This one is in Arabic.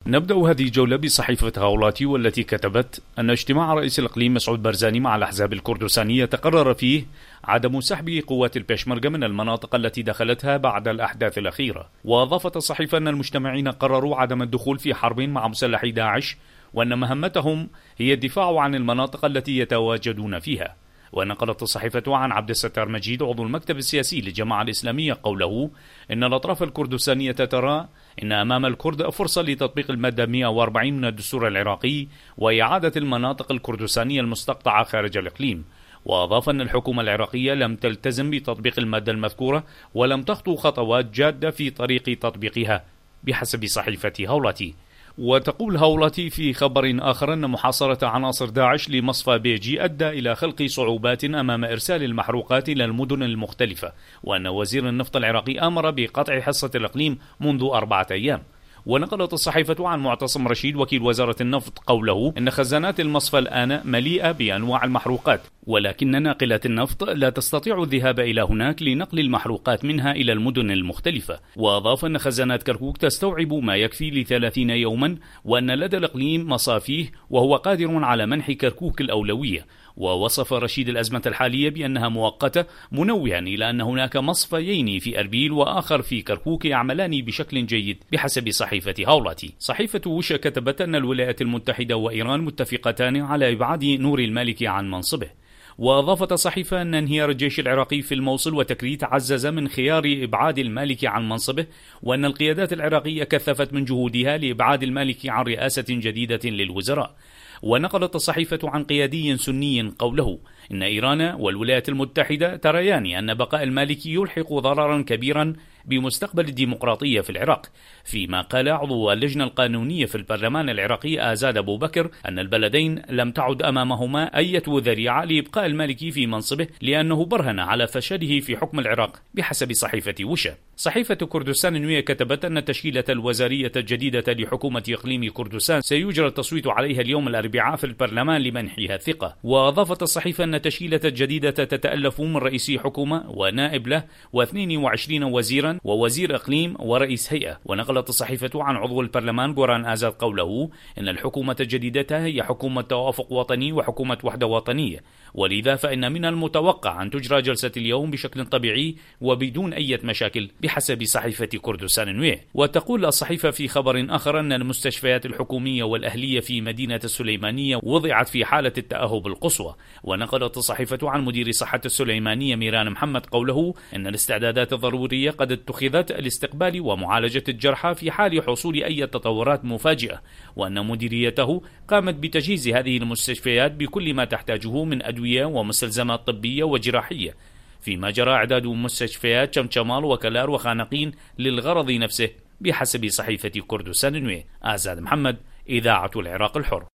نبدأ هذه الجولة بصحيفة هاولاتي، والتي كتبت أن اجتماع رئيس الإقليم مسعود بارزاني مع الأحزاب الكردستانية تقرر فيه عدم سحب قوات البيشمركة من المناطق التي دخلتها بعد الأحداث الأخيرة. وأضافت الصحيفة أن المجتمعين قرروا عدم الدخول في حرب مع مسلحي داعش، وأن مهمتهم هي الدفاع عن المناطق التي يتواجدون فيها. ونقلت الصحيفة عن عبد الستار مجيد عضو المكتب السياسي للجماعة الإسلامية قوله إن الأطراف الكردستانية ترى إن أمام الكرد فرصة لتطبيق المادة 140 من الدستور العراقي وإعادة المناطق الكردستانية المستقطعة خارج الإقليم. وأضاف أن الحكومة العراقية لم تلتزم بتطبيق المادة المذكورة ولم تخطو خطوات جادة في طريق تطبيقها بحسب صحيفة هاولاتي. وتقول هاولاتي في خبر آخر أن محاصرة عناصر داعش لمصفى بيجي أدى إلى خلق صعوبات أمام إرسال المحروقات إلى المدن المختلفة، وأن وزير النفط العراقي أمر بقطع حصة الإقليم منذ 4 أيام. ونقلت الصحيفة عن معتصم رشيد وكيل وزارة النفط قوله إن خزانات المصفى الآن مليئة بأنواع المحروقات، ولكن ناقلات النفط لا تستطيع الذهاب إلى هناك لنقل المحروقات منها إلى المدن المختلفة. وأضاف أن خزانات كركوك تستوعب ما يكفي ل30 يوما، وأن لدى الإقليم مصافيه وهو قادر على منح كركوك الأولوية. ووصف رشيد الأزمة الحالية بأنها مؤقتة، منوها إلى أن هناك مصفيين في أربيل وآخر في كركوك يعملان بشكل جيد بحسب صحيفة هاولاتي. صحيفة وشا كتبت أن الولايات المتحدة وإيران متفقتان على إبعاد نور المالكي عن منصبه. وأضافت الصحيفة أن انهيار الجيش العراقي في الموصل وتكريت عزز من خيار إبعاد المالكي عن منصبه، وأن القيادات العراقية كثفت من جهودها لإبعاد المالكي عن رئاسة جديدة للوزراء. ونقلت الصحيفة عن قيادي سني قوله إن إيران والولايات المتحدة تريان أن بقاء المالكي يلحق ضررا كبيرا بمستقبل الديمقراطية في العراق، فيما قال عضو اللجنة القانونية في البرلمان العراقي آزاد أبو بكر أن البلدين لم تعد أمامهما أي ذريعة لإبقاء المالكي في منصبه، لأنه برهن على فشله في حكم العراق بحسب صحيفة وشا. صحيفة كردستان النوية كتبت أن التشكيلة الوزارية الجديدة لحكومة إقليم كردستان سيجرى التصويت عليها اليوم الأربعاء في البرلمان لمنحها الثقة. وأضافت الصحيفة أن التشكيلة الجديدة تتألف من رئيسي حكومة ونائب له و22 وزيرا ووزير إقليم ورئيس هيئة. ونقلت الصحيفة عن عضو البرلمان بوران آزاد قوله إن الحكومة الجديدة هي حكومة توافق وطني وحكومة وحدة وطنية، ولذا فإن من المتوقع أن تجرى جلسة اليوم بشكل طبيعي وبدون أي مشاكل بحسب صحيفة كردستان النوية. وتقول الصحيفة في خبر آخر أن المستشفيات الحكومية والأهلية في مدينة السليمانية وضعت في حالة التأهب القصوى. ونقلت الصحيفة عن مدير صحة السليمانية ميران محمد قوله إن الاستعدادات الضرورية قد اتخذت لاستقبال ومعالجة الجرحى في حال حصول أي تطورات مفاجئة، وأن مديريته قامت بتجهيز هذه المستشفيات بكل ما تحتاجه من أدوية ومستلزمات طبية وجراحية، فيما جرى إعداد مستشفيات شمشمال وكلار وخانقين للغرض نفسه بحسب صحيفة كردستان النوية. آزاد محمد، إذاعة العراق الحر.